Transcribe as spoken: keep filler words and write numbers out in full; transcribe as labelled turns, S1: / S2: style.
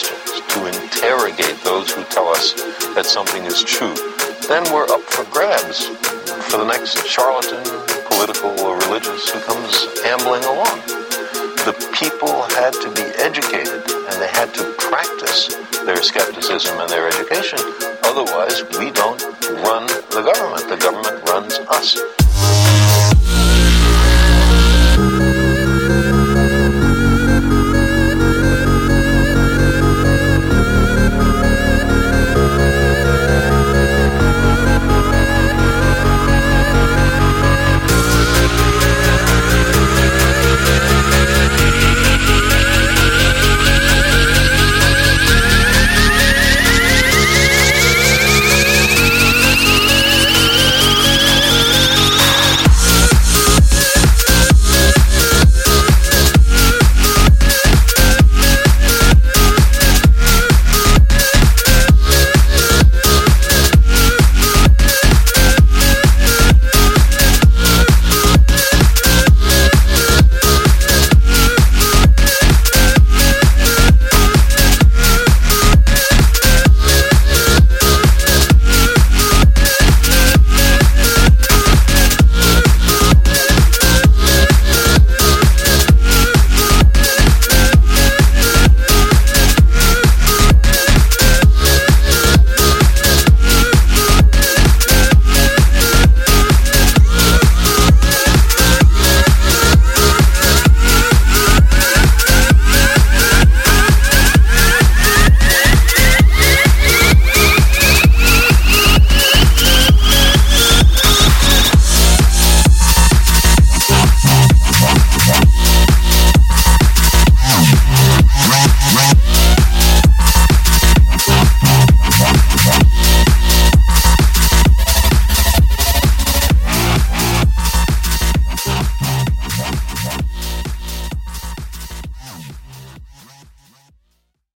S1: questions, to interrogate those who tell us that something is true, then we're up for grabs for the next charlatan, political or religious, who comes ambling along. The people had to be educated, and they had to practice their skepticism and their education. Otherwise, we don't run the government. The government runs us.